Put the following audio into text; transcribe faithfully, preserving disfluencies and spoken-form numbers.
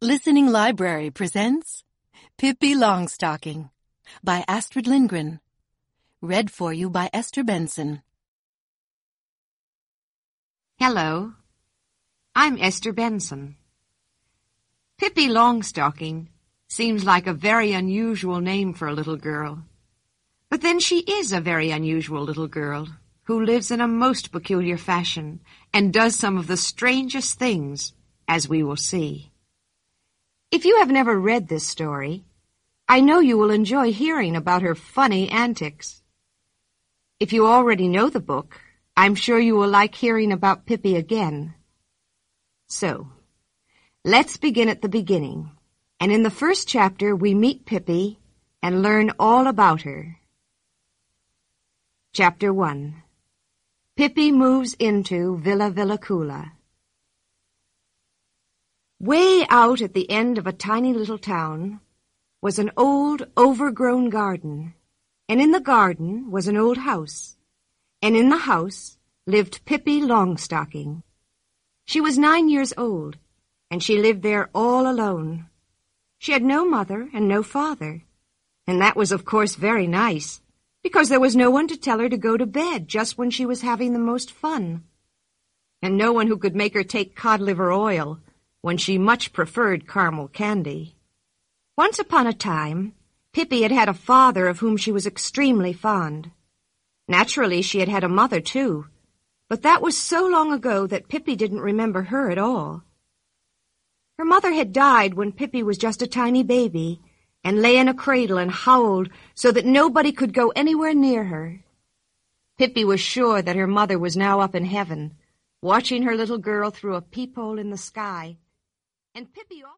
Listening Library presents Pippi Longstocking by Astrid Lindgren. Read for you by Esther Benson. Hello, I'm Esther Benson. Pippi Longstocking seems like a very unusual name for a little girl. But then she is a very unusual little girl who lives in a most peculiar fashion and does some of the strangest things, as we will see. If you have never read this story, I know you will enjoy hearing about her funny antics. If you already know the book, I'm sure you will like hearing about Pippi again. So, let's begin at the beginning, and in the first chapter we meet Pippi and learn all about her. Chapter one. Pippi moves into Villa Villacula. Way out at the end of a tiny little town was an old, overgrown garden, and in the garden was an old house, and in the house lived Pippi Longstocking. She was nine years old, and she lived there all alone. She had no mother and no father, and that was of course very nice, because there was no one to tell her to go to bed just when she was having the most fun, and no one who could make her take cod liver oil when she much preferred caramel candy. Once upon a time, Pippi had had a father of whom she was extremely fond. Naturally, she had had a mother, too, but that was so long ago that Pippi didn't remember her at all. Her mother had died when Pippi was just a tiny baby and lay in a cradle and howled so that nobody could go anywhere near her. Pippi was sure that her mother was now up in heaven, watching her little girl through a peephole in the sky, and Pippi